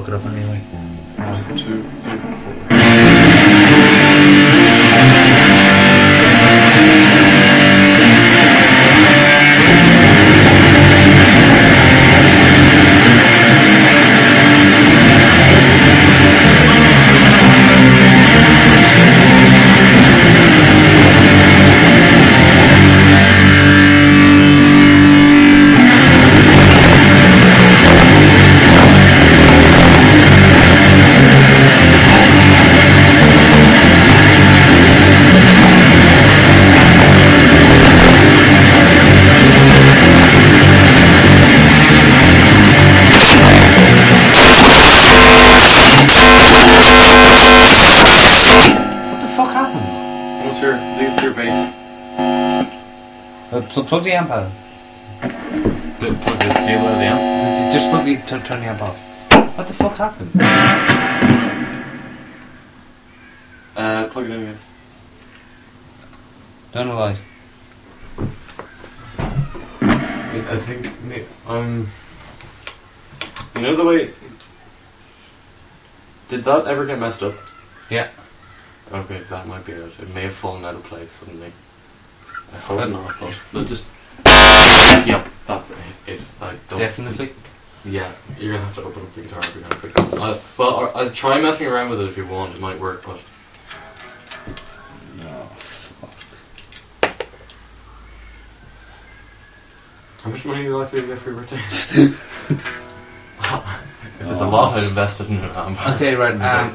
it up anyway. 1, 2, 3, 4. Plug the amp out. Plug this cable out of the amp? Just turn the amp off. What the fuck happened? Plug it in again. Don't know why. I think, you know the way... Did that ever get messed up? Yeah. Okay, that might be it. It may have fallen out of place suddenly. I hope not, but just... Yep, that's it. I don't... Definitely? Yeah, you're gonna have to open up the guitar if you're gonna fix it. I'll try messing around with it if you want, it might work, but... No, fuck. How much money are you likely to get for your birthday? If it's a lot, I'd invest it in it. Okay, right,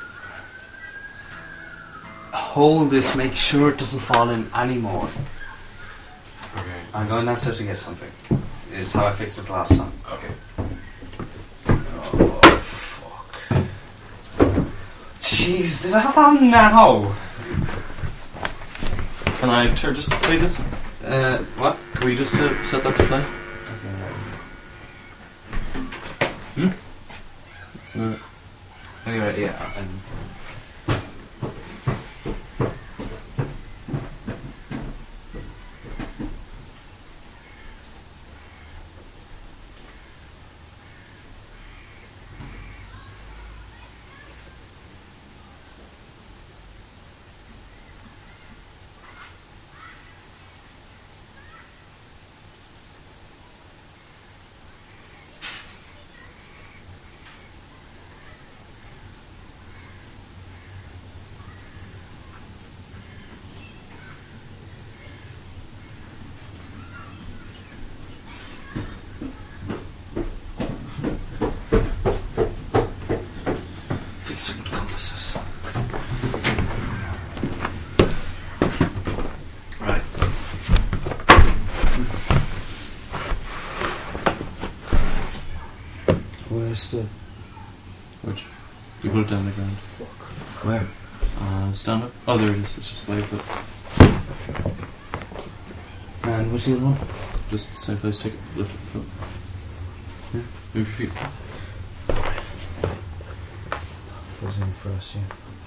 hold this, make sure it doesn't fall in anymore. Okay. I'm going downstairs to get something. It's how I fixed it last time. Okay. Oh, fuck. Jeez, did I have on now? Can I just play this? What? Can we just set that to play? Okay, right. Anyway, yeah. Right. Where's the... Which? You put it down the ground. Fuck. Where? Stand up. Oh, there it is. It's just wave it. And what's the other one? Just the same place. Take it. Lift it. Foot. Here. Move your feet. What's in for us, yeah.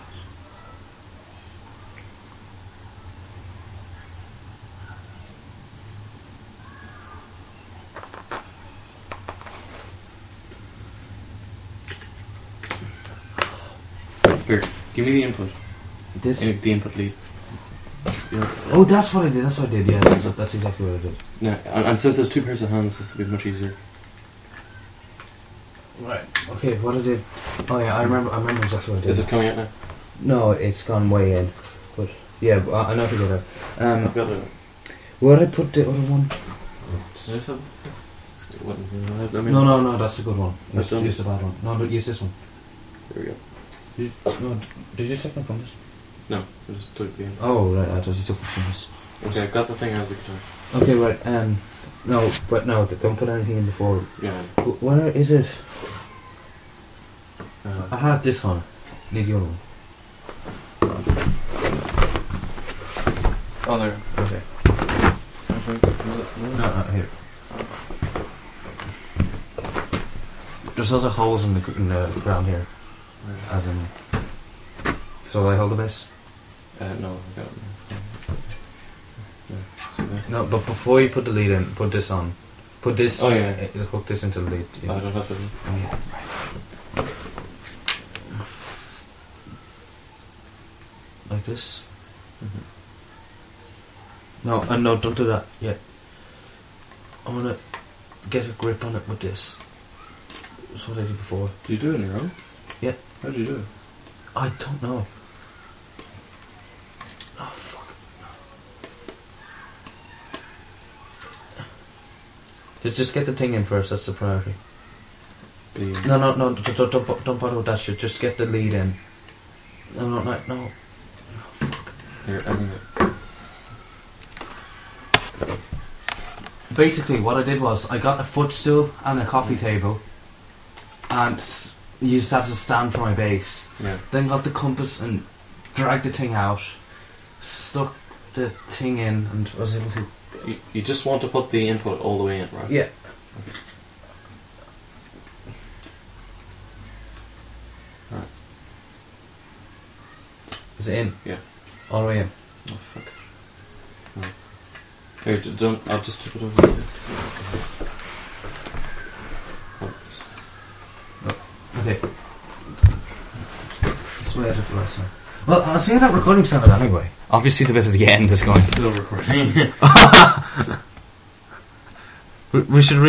Here, give me the input. This? The input lead. Yeah. Oh, that's what I did, yeah, that's exactly what I did. Yeah, and since there's two pairs of hands, this will be much easier. Right, okay, what I did... Oh yeah, I remember exactly what I did. Is it coming out now? No, it's gone way in. But, yeah, I know how to get it. I've got it. Where did I put the other one? Did I have No, that's a good one. That's done. Use the bad one. No, but use this one. There we go. Did you take my compass? No, I just took the end. Oh, right, I thought you took the compass. Okay, I've got the thing out of the guitar. Okay, right, no, but no, don't put anything in before. Yeah. Where is it? I had this one. Need the other one. Oh, there. Okay. No, here. There's also holes in the ground here. As in... So will I hold the bass? No, I got it. No, but before you put the lead in, put this on. Put this... Oh, yeah. Hook this into the lead. I don't have to... Yeah. this. No, no, don't do that yet. I want to get a grip on it with this. That's what I did before. Do you do it on your own? Yeah. How do you do it? I don't know. Oh, fuck. Just get the thing in first, that's the priority. No, don't bother with that shit. Just get the lead in. No. Oh, fuck. Here, Basically, what I did was I got a footstool and a coffee table, and used that as a stand for my base. Yeah. Then got the compass and dragged the thing out, stuck the thing in, and was able to. You just want to put the input all the way in, right? Yeah. Okay. Right. Is it in? Yeah. All the way in. Oh fuck. Right. Here, don't. I'll just tip it over. Oh, this way. Okay. That's the way I did the last time. Well, I'll see how that recording sounded anyway. Obviously the bit at the end is going. Still recording. We should